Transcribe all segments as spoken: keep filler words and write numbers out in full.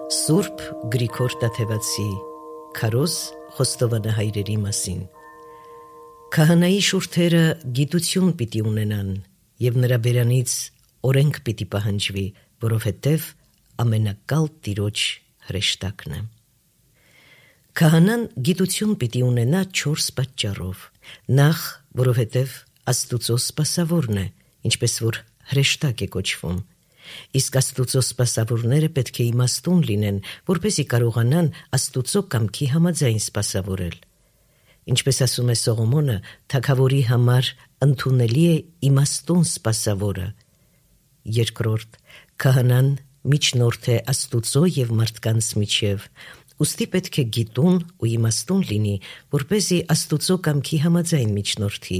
Սուրբ Գրիգոր Տաթևացի Քարոզ խոստովանահայրերի մասին Քահանայի շուրթերը գիտություն պիտի ունենան և նրա բերանից օրենք պիտի պահանջվի, որովհետև ամենակալ Տիրոջ հրեշտակն է։ Քահանան գիտություն պիտի ունենա չորս պատճառով. նախ, որովհետև Աստուծո սպասավորն է, ինչպես որ հրեշտակ է կոչվում, իսկ Աստուծո սպասավորները պետք է իմաստուն լինեն, որպեսզի կարողանան Աստուծո կամքի համաձայն սպասավորել։ Ինչպես ասում է Սողոմոնը, թագավորի համար ընդունելի է իմաստուն սպասավորը։ Երկրորդ, քահանան միջնորդ է Աստուծո և մարդկանց միջև, ուստի պետք է գիտուն ու իմաստուն լինի, որպեսզի Աստուծո կամքի համաձայն միջնորդի։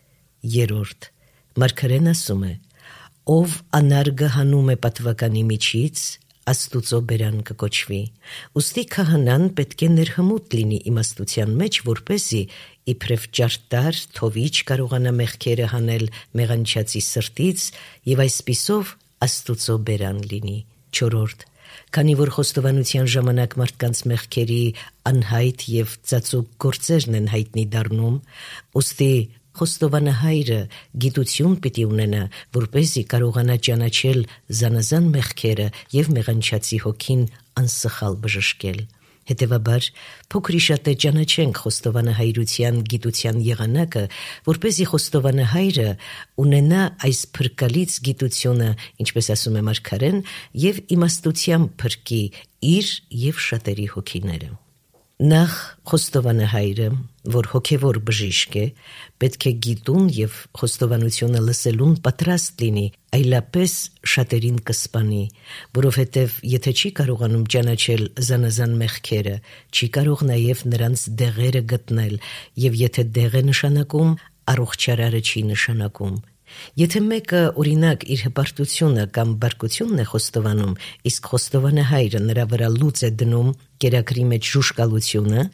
Երրորդ, մարգարեն ասում է. ով անարգը հանում է պատվականի միջից, Աստուծո բերան կկոչվի։ Ուստի քահանան պետք է ներհմուտ լինի իմաստության մեջ, որպեսզի իբրև ճարտար, թովիչ կարողանա մեղքերը հանել մեղանչածի սրտից և այսպիսով Աստուծո բերան լինի։ Չորրորդ, քանի որ խոստովանության ժամանակ մարդկանց մեղքերի անհայտ և ծածուկ գործերն են հայտնի դառնում, ուստի խոստովանահայրը գիտություն պիտի ունենա, որպեսզի կարողանա ճանաչել զանազան մեղքերը և մեղանչածի հոգին անսխալ բժշկել։ Հետևաբար, փոքր-ի-շատ է ճանաչենք խոստովանահայրության գիտության եղանակը, որպեսզի խոստովանահայրը ունենա այս փրկալից գիտությունը, ինչպես ասում է մարգարեն, և իմաստությամբ փրկի իր և շատերի հոգիները։ Նախ, խոստովանահայրը, որ հոգևոր բժիշկ է, պետք է գիտուն և խոստովանությունը լսելուն պատրաստ լինի, այլապես շատերին կսպանի, որովհետև եթե չի կարողանում ճանաչել զանազան մեղքերը, չի կարող նաև նրանց դեղերը գտնել, և եթե դեղ է նշանակում, առողջարարը չի նշանակում։ Եթե մեկը, օրինակ, իր հպարտությունը կամ բարկությունն է խոստովանում, իսկ խոստովանահայրը նրա վրա լուծ է դնում կերակրի մեջ ժուժկալությունը,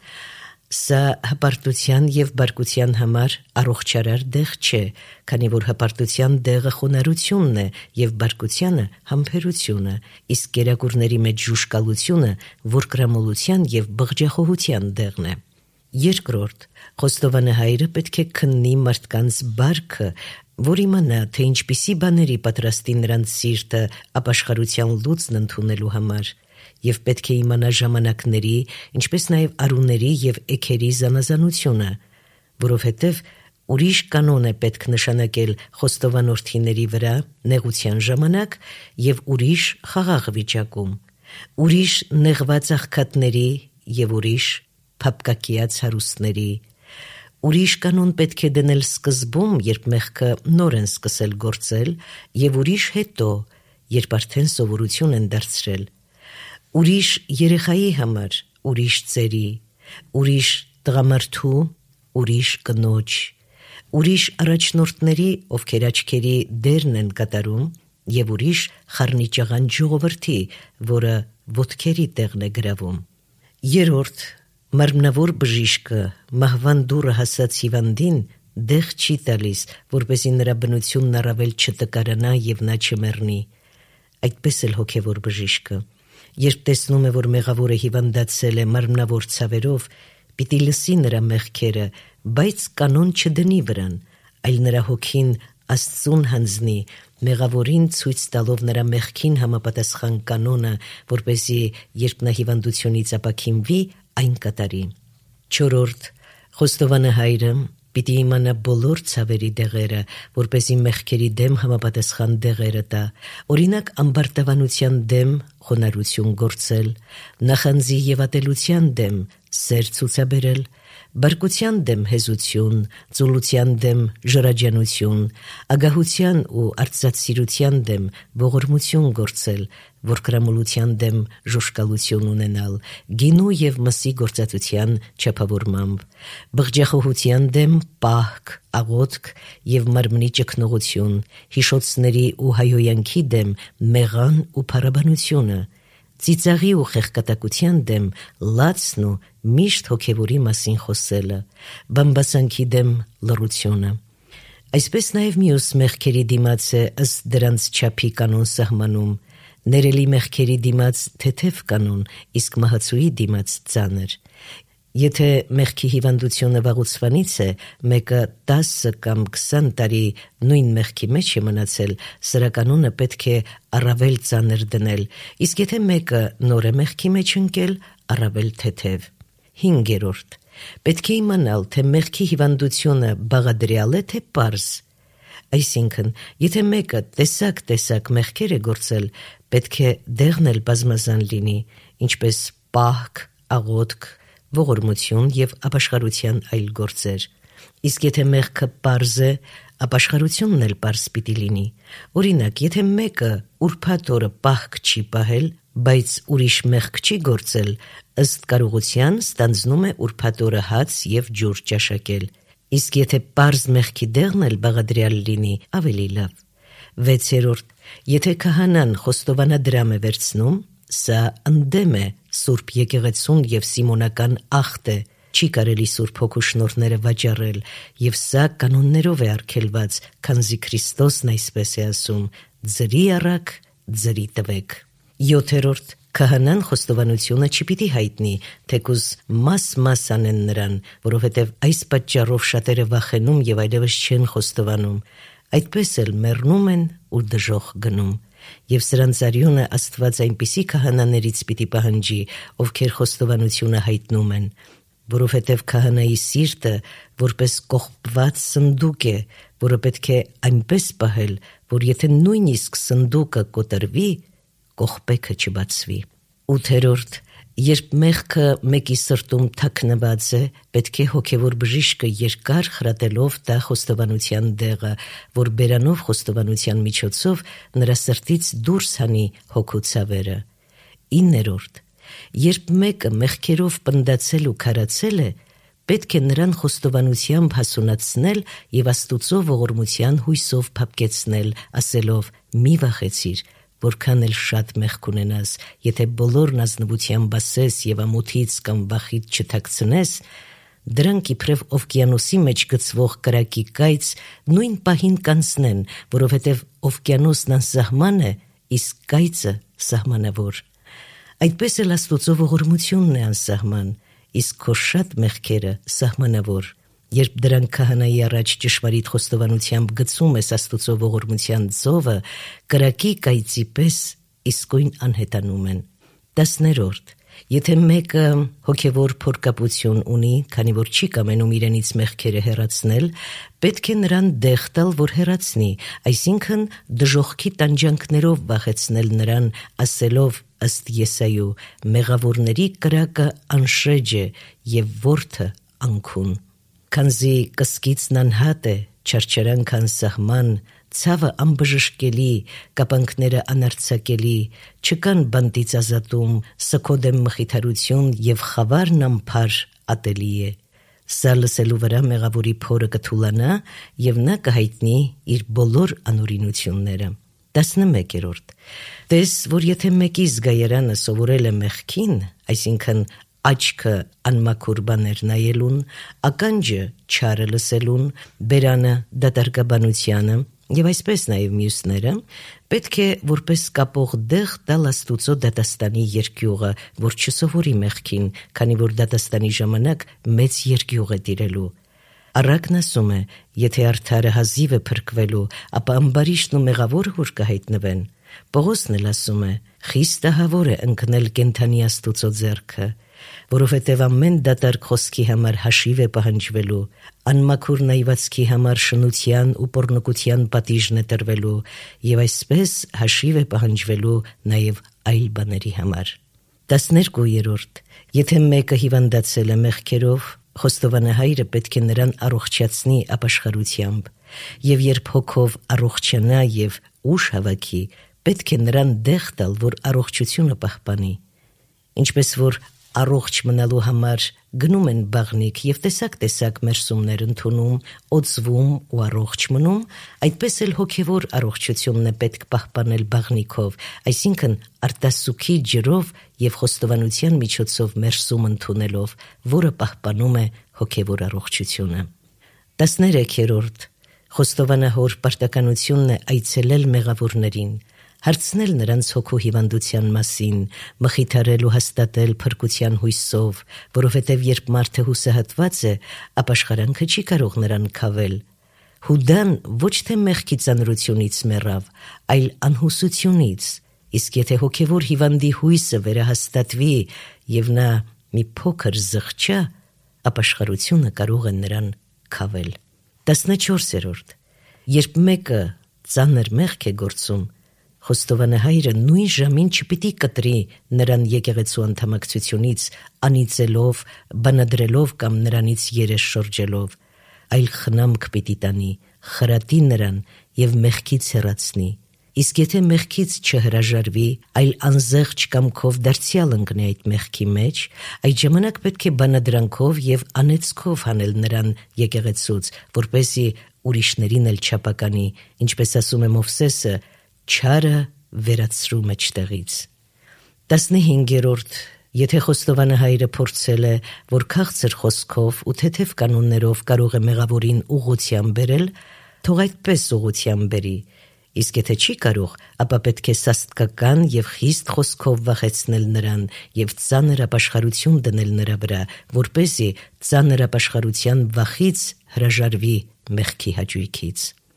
սա հպարտության և բարկության համար առողջարար դեղ չէ, քանի որ հպարտության դեղը խոնարհությունն է և բարկությանը համբերությունը, իսկ կերակուրների մեջ ժուժկալությունը ворկրամոլության և բղջախոհության դեղն է։ Երկրորդ, խոստովանահայրը պետք է քննի մարդկանց բարքը, որ իմանա, թե ինչպիսի բաների պատրաստի նրանց սիրտը ապաշխարության լուծն ընդունելու համար, և պետք է իմանա ժամանակների, ինչպես նաև առուների և էգերի զանազանությունը, որովհետև ուրիշ կանոն է պետք նշանակել խոստովանորդիների վրա նեղության ժամանակ և ուրիշ խաղաղ վիճակում, ուրիշ նեղված աղքատների և ուրիշ փափկակիած հարուստների, ուրիշ կանոն պետք է դնել սկզբում, երբ մեղքը նոր են սկսել գործել, և ուրիշ հետո, երբ արդեն սովորություն են դարձրել, ուրիշ երեխայի համար, ուրիշ ծերի, ուրիշ տղամարդու, ուրիշ կնոջ, ուրիշ առաջնորդների, ովքեր աչքերի դերն են կատարում, և ուրիշ խառնիճաղան ժողովրդի, որը ոտքերի տեղն է գրավում։ Երրորդ, մարմնավոր բժիշկը մահվան դուռը հասած հիվանդին դեղ չի տալիս, որպեսզի նրա բնությունն առավել չտկարանա և նա չմեռնի։ Այդպես էլ հոգևոր բժիշկը, երբ տեսնում է, որ մեղավորը հիվանդացել է մարմնավոր ցավերով, պիտի լսի նրա մեղքերը, բայց կանոն չդնի վրան, այլ նրա հոգին Աստծուն հանձնի, մեղավորին ցույց տալով նրա մեղքին համապատասխան կանոնը, որպեսզի երբ նա հիվանդությունից ապաքինվի, այն կատարի։ Չորրորդ, խոստովանահայրը պիտի իմանա բոլոր ցավերի դեղերը, որպեսզի մեղքերի դեմ համապատասխան դեղերը տա, օրինակ ամբարտավանության դեմ խոնարհություն գործել, նախանձի և ատելության դեմ սեր ցուցաբերել, բարկության դեմ հեզություն, ծուլության դեմ ժրաջանություն, ագահության ու արծաթսիրության դեմ ողորմություն գործել, ворկրամոլության դեմ ժուժկալություն ունենալ, գինու և մսի գործածության չափավորմամբ, բղջախոհության դեմ պահք, աղոթք և մարմնի ճգնողություն, հիշոցների ու հայհոյանքի դեմ մեղան ու փառաբանությունը, ծիծաղի ու խեղկատակության դեմ լացն ու միշտ հոգևորի մասին խոսելը, բամբասանքի դեմ լռությունը։ Այսպես նաև մյուս մեղքերի դիմաց է ըստ դրանց չափի կանոն սահմանում, Ներելի մեղքերի դիմաց թեթև կանոն, իսկ մահացուի դիմաց ծանր։ Եթե մեղքի հիվանդությունը վաղուց է, մեկը տասը կամ քսան տարի նույն մեղքի մեջ է մնացել, սրա կանոնը պետք է առավել ծանր դնել, իսկ եթե մեկը նոր է մեղքի մեջ ընկել, առավել թեթև։ Հինգերորդ. պետք է իմանալ, թե մեղքի հիվանդությունը բաղադրյալ է, թե պարզ։ Այսինքն, եթե մեկը տեսակ-տեսակ մեղքեր է գործել, պետք է դեղն էլ բազմազան լինի, ինչպես պահք, աղոթք, ողորմություն և ապաշխարության այլ գործեր։ Իսկ եթե մեղքը պարզ է, ապաշխարությունն էլ պարզ պիտի լինի։ Օրինակ, եթե մեկը ուրբաթ օրը պահք չի պահել, բայց ուրիշ մեղք չի գործել, ըստ կարողության ստանձնում է ուրբաթ օրը հաց և ջուր ճաշակել։ Իսկ եթե պարզ մեղքի դեղն էլ բաղադրյալ լինի, ավելի լավ։ Վեցերորդ. եթե քահանան խոստովանադրամ է վերցնում, սա ընդդեմ է Սուրբ եկեղեցուն և սիմոնական ախտ է, չի կարելի Սուրբ Հոգու շնորհները վաճառել, և սա կանոններով է արգելված, քանզի Քրիստոսն այսպես է ասում. ձրի առաք, ձրի տվեք։ Յոթերորդ. քահանան խոստովանությունը չպիտի հայտնի, թեկուզ մաս-մաս անեն նրան, որովհետև այս պատճառով շատերը վախենում և այլևս չեն խոստովանում, այդպես էլ մեռնում են ու դժոխք գնում։ Եվ սրանց արյունը Աստված այնպիսի քահանաներից պիտի պահանջի, ովքեր խոստովանությունը հայտնում են, որովհետև քահանայի սիրտը որպես կողպված սնդուկ է, որը պետք է այնպես պահել, որ եթե նույնիսկ սնդուկը կոտրվի, կողպեքը չբացվի։ Ութերորդ. երբ մեղքը մեկի սրտում թաքնված է, պետք է հոգևոր բժիշկը երկար խրատելով տա խոստովանության դեղը, որ բերանով խոստովանության միջոցով նրա սրտից դուրս հանի հոգու ցավերը։ Իններորդ. երբ մեկը մեղքերով պնդացել ու քարացել է, պետք է նրան խոստովանությամբ հասունացնել և Աստուծո ողորմության հույսով փափկեցնել, ասելով. մի վախեցիր, որքան էլ շատ մեղք ունենաս, եթե բոլորն ազնվությամբ ասես և ամոթից կամ վախից չթաքցնես, դրանք իբրև օվկիանոսի մեջ գցվող կրակի կայծ նույն պահին կանցնեն, որովհետև օվկիանոսն անսահման է, իսկ կայծը սահմանավոր։ Այդպես էլ Աստուծո ողորմությունն է անսահման, իսկ քո շատ մեղքերը սահմանավոր։ Երբ դրանք քահանայի առաջ ճշմարիտ խոստովանությամբ գցում ես Աստուծո ողորմության ծովը, կրակի կայծի պես իսկույն անհետանում են։ Տասներորդ. եթե մեկը հոգևոր փորկապություն ունի, քանի որ չի կամենում իրենից մեղքերը հեռացնել, պետք է նրան դեղ տալ, որ հեռացնի, այսինքն դժոխքի տանջանքներով վախեցնել նրան, ասելով ըստ Եսայու. մեղավորների կրակը անշեջ է և որդը անքուն։ Քանզի կսկիցն անհատ է, չարչարանքը անսահման, ցավը անբժշկելի, կապանքները անարձակելի, չկան բանտից ազատում, սգոդեմ մխիթարություն և խավարն անփար ատելի է։ Սա լսելու վրա մեղավորի փորը կթուլանա և նա կհայտնի իր բոլոր անօրինությունները։ Տասնմեկերորդ. տես, որ եթե մեկի զգայարանը սովորել է մեղքին, այսինքն աչքը անմաքուր բաներ նայելուն, ականջը չարը լսելուն, բերանը դատարկաբանությանը և այսպես նաև մյուսները, պետք է որպես կապող դեղ տալ Աստուծո դատաստանի երկյուղը, որ չսովորի մեղքին, քանի որ դատաստանի ժամանակ մեծ երկյուղ է տիրելու։ Առակն ասում է. եթե արդարը հազիվ է փրկվելու, ապա ամբարիշտն ու մեղավորը որ կհայտնվեն։ Պողոսն էլ ասում է. խիստահավոր է ընկնել կենդանի Աստուծո ձեռքը, որովհետև ամեն դատարկ խոսքի համար հաշիվ է պահանջվելու, անմաքուր նայվածքի համար շնության ու պոռնկության պատիժն է տրվելու, և այսպես հաշիվ է պահանջվելու նաև այլ բաների համար։ Տասներկուերորդ. եթե մեկը հիվանդացել է մեղքերով, խոստովանահայրը պետք է նրան առողջացնի ապաշխարությամբ, և երբ հոգով առողջանա և ուժ հավաքի, պետք է նրան դեղ տալ, որ առողջությունը պահպանի։ Ինչպես որ առողջ մնալու համար գնում են բաղնիք և տեսակ-տեսակ մերսումներ ընդունում, օծվում ու առողջ մնում, այդպես էլ հոգևոր առողջությունն է պետք պահպանել բաղնիքով, այսինքն արտասուքի ջրով և խոստովանության միջոցով մերսում ընդունելով, որը պահպանում է հոգևոր առողջությունը։ Տասներեքերորդ. խոստովանահոր պարտականությունն է այցելել մեղավորներին, հարցնել նրանց հոգու հիվանդության մասին, մխիթարել ու հաստատել փրկության հույսով, որովհետև երբ մարդը հուսահատված է, ապաշխարանքը չի կարող նրան քավել։ Հուդան ոչ թե մեղքի ծանրությունից մեռավ, այլ անհուսությունից, իսկ եթե հոգևոր հիվանդի հույսը վերահաստատվի և նա մի փոքր զղջա, ապաշխարությունը կարող է նրան քավել։ տասնչորսերորդ. Երբ մեկը ծանր մեղք է գործում, խոստովանահայրը նույն ժամին չպիտի կտրի նրան եկեղեցու անդամակցությունից, անիծելով, բանադրելով կամ նրանից երես շրջելով, այլ խնամք պիտի տանի, խրատի նրան և մեղքից հեռացնի։ Իսկ եթե մեղքից չհրաժարվի, այլ անզեղջ կամքով դարձյալ ընկնի այդ մեղքի մեջ, այդ ժամանակ պետք է բանադրանքով և անեծքով հանել նրան եկեղեցուց, որպեսզի ուրիշներին էլ չապականի, ինչպես ասում է Մովսեսը, չարը վերացրու մեջտեղից։ տասնհինգերորդ. Եթե խոստովանահայրը փորձել է, որ քաղցր խոսքով ու թեթև կանոններով կարող է մեղավորին ուղղությամբ բերել, թող այդպես ուղղությամբ բերի, իսկ եթե չի կարող, ապա պետք է սաստկական և խիստ խոսքով վախեցնել նրան և ծանր ապաշխարություն դնել նրա վրա, որպեսզի ծանր ապաշխարության վախից հրաժարվի մեղքի հաճույքից։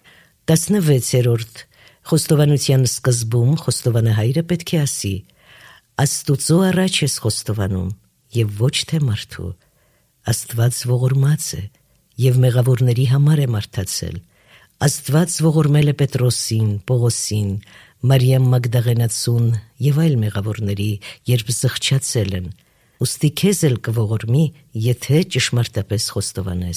տասնվեցերորդ. Խոստովանության սկզբում խոստովանահայրը պետք է ասի. Աստուծո առաջ ես խոստովանում և ոչ թե մարդու։ Աստված ողորմած է և մեղավորների համար է մարդացել։ Աստված ողորմել է Պետրոսին, Պողոսին, Մարիամ Մագդաղենացուն և այլ մեղավորների, երբ զղջացել են, ուստի քեզ էլ կողորմի, եթե ճշմարտապես խոստովանես։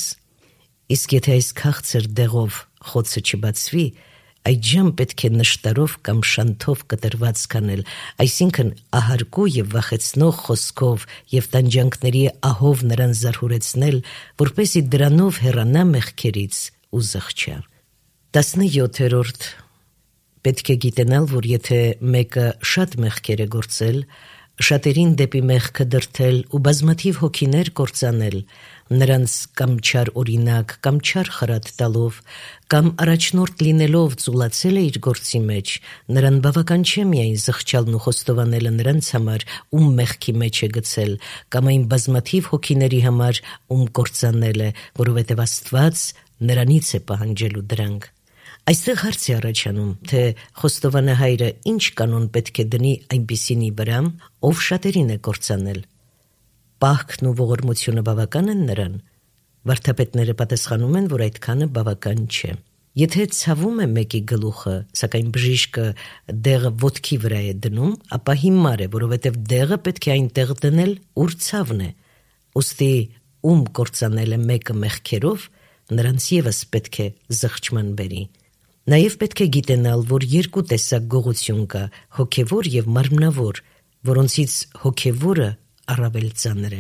Իսկ եթե այս քաղցր դեղով խոցը չբացվի, այդժամ պետք է նշտարով կամ շանթով կտրված կանել, այսինքն ահարկու և վախեցնող խոսքով և տանջանքների ահով նրան զարհուրեցնել, որպեսզի դրանով հեռանա մեղքերից ու զղջա։ տասնյոթերորդ. Պետք է գիտենալ, որ եթե մեկը շատ մեղքեր է գործել, շատերին դեպի մեղքը դրդել ու բազմաթիվ հոգիներ կործանել, նրանց կամ չար օրինակ, կամ չար խրատ տալով, կամ առաջնորդ լինելով ծուլացել է իր գործի մեջ, նրան բավական չէ միայն զղջալն ու խոստովանելը նրանց համար, ում մեղքի մեջ է գցել, կամ այն բազմաթիվ հոգիների համար, ում կործանել է, որովհետև Աստված նրանից է պահանջելու դրանք։ Այստեղ հարց է առաջանում, թե խոստովանահայրը ինչ կանոն պետք է դնի այնպիսինի վրա, ով շատերին է կործանել։ Պահքն ու ողորմությունը բավական են նրան։ Վարդապետները պատասխանում են, որ այդքանը բավական չէ։ Եթե ցավում է մեկի գլուխը, սակայն բժիշկը դեղը ոտքի վրա է դնում, ապա հիմար է, որովհետև դեղը պետք է այնտեղ դնել, ուր ցավն է։ Ուստի ում կործանել է մեկը մեղքերով, նրանց ևս պետք է զղջման բերի։ Նաև պետք է գիտենալ, որ երկու տեսակ գողություն կա՝ հոգևոր և մարմնավոր, որոնցից հոգևորը առավել ծանր է։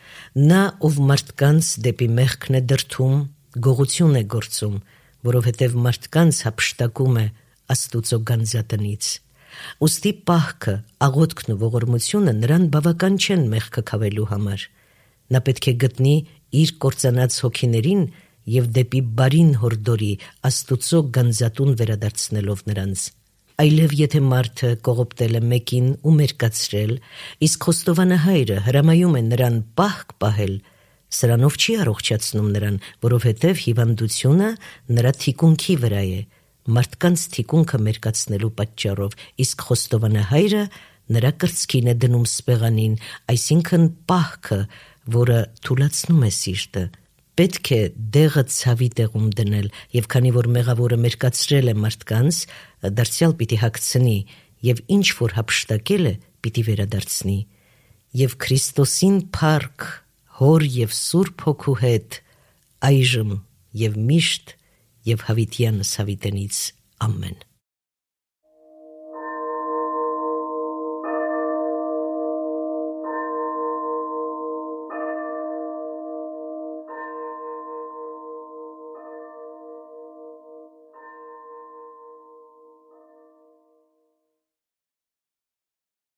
Նա, ով մարդկանց դեպի մեղքն է դրդում, գողություն է գործում, որովհետև մարդկանց հափշտակում է Աստուծո գանձատնից։ Ուստի պահքը, աղոթքն ու ողորմությունը նրան բավական չեն մեղքը քավելու համար։ Նա պետք է գտնի իր կործանած հոգիներին և դեպի բարին հորդորի, Աստուծո գանձատուն վերադարձնելով նրանց։ Այլև եթե մարդը կողոպտել է մեկին ու մերկացրել, իսկ խոստովանահայրը հրամայում է նրան պահք պահել, սրանով չի առողջացնում նրան, որովհետև հիվանդությունը նրա թիկունքի վրա է, մարդկանց թիկունքը մերկացնելու պատճառով, իսկ խոստովանահայրը նրա կրծքին է դնում սպեղանին, այսինքն պահքը, որը թուլացնում է սիրտը։ Պետք է դեղը ցավի տեղում դնել, և քանի որ մեղավորը մերկացրել է մարդկանց, դարձյալ պիտի հագցնի, և ինչ որ հափշտակել է, պիտի վերադարձնի։ Եվ Քրիստոսին փառք Հոր և Սուրբ Հոգու հետ, այժմ և միշտ և հավիտյանս հավիտենից։ Ամեն։